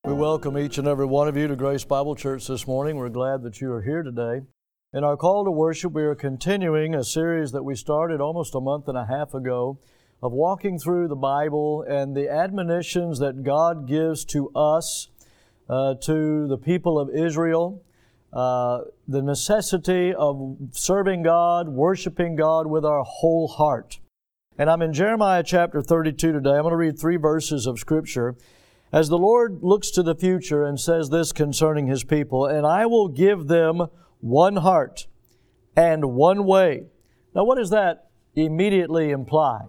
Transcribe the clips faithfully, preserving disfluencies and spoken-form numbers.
We welcome each and every one of you to Grace Bible Church this morning. We're glad that you are here today. In our call to worship, we are continuing a series that we started almost a month and a half ago of walking through the Bible and the admonitions that God gives to us, uh, to the people of Israel, uh, the necessity of serving God, worshiping God with our whole heart. And I'm in Jeremiah chapter thirty-two today. I'm going to read three verses of Scripture. As the Lord looks to the future and says this concerning His people, "And I will give them one heart and one way." Now, what does that immediately imply?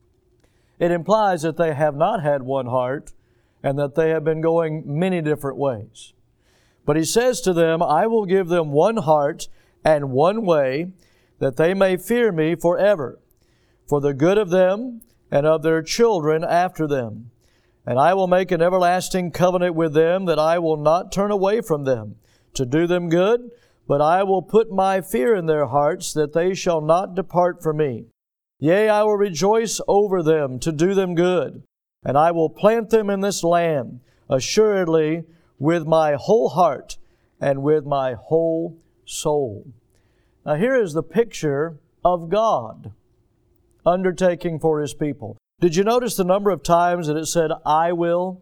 It implies that they have not had one heart and that they have been going many different ways. But He says to them, "I will give them one heart and one way, that they may fear Me forever, for the good of them and of their children after them. And I will make an everlasting covenant with them, that I will not turn away from them, to do them good, but I will put My fear in their hearts, that they shall not depart from Me. Yea, I will rejoice over them, to do them good, and I will plant them in this land, assuredly with My whole heart and with My whole soul." Now here is the picture of God undertaking for His people. Did you notice the number of times that it said, "I will"?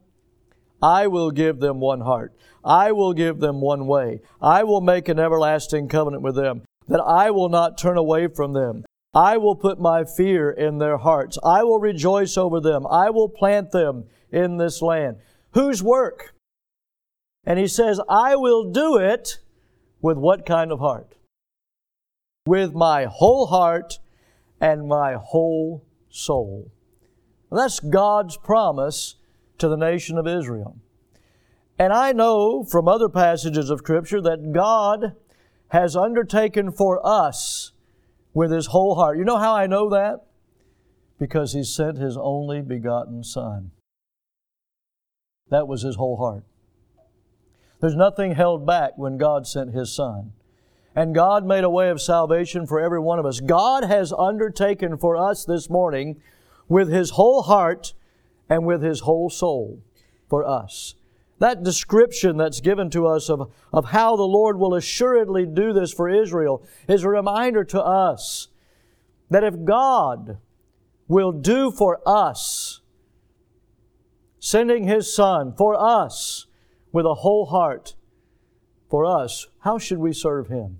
I will give them one heart. I will give them one way. I will make an everlasting covenant with them, that I will not turn away from them. I will put My fear in their hearts. I will rejoice over them. I will plant them in this land. Whose work? And He says, I will do it with what kind of heart? With My whole heart and My whole soul. That's God's promise to the nation of Israel. And I know from other passages of Scripture that God has undertaken for us with His whole heart. You know how I know that? Because He sent His only begotten Son. That was His whole heart. There's nothing held back when God sent His Son. And God made a way of salvation for every one of us. God has undertaken for us this morning with His whole heart and with His whole soul for us. That description that's given to us of, of how the Lord will assuredly do this for Israel is a reminder to us that if God will do for us, sending His Son for us with a whole heart for us, how should we serve Him?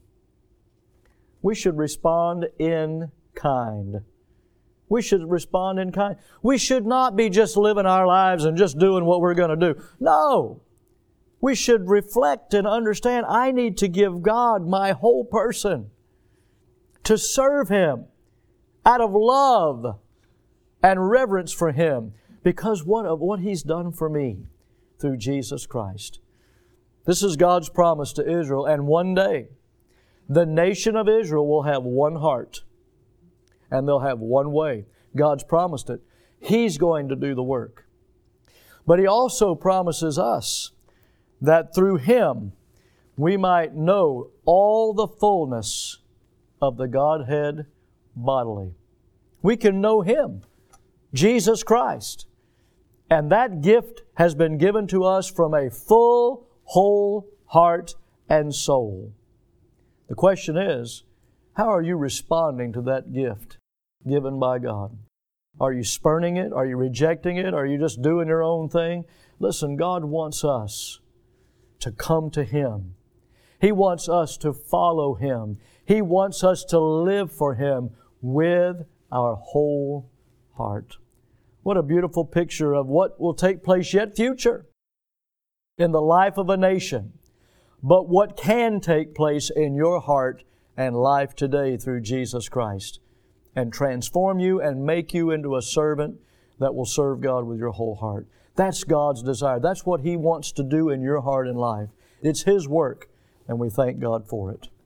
We should respond in kind. We should respond in kind. We should not be just living our lives and just doing what we're going to do. No! We should reflect and understand, I need to give God my whole person to serve Him out of love and reverence for Him because what of what He's done for me through Jesus Christ. This is God's promise to Israel, and one day the nation of Israel will have one heart. And they'll have one way. God's promised it. He's going to do the work. But He also promises us that through Him we might know all the fullness of the Godhead bodily. We can know Him, Jesus Christ. And that gift has been given to us from a full, whole heart and soul. The question is, how are you responding to that gift given by God? Are you spurning it? Are you rejecting it? Are you just doing your own thing? Listen, God wants us to come to Him. He wants us to follow Him. He wants us to live for Him with our whole heart. What a beautiful picture of what will take place yet future in the life of a nation, but what can take place in your heart and life today through Jesus Christ, and transform you and make you into a servant that will serve God with your whole heart. That's God's desire. That's what He wants to do in your heart and life. It's His work, and we thank God for it.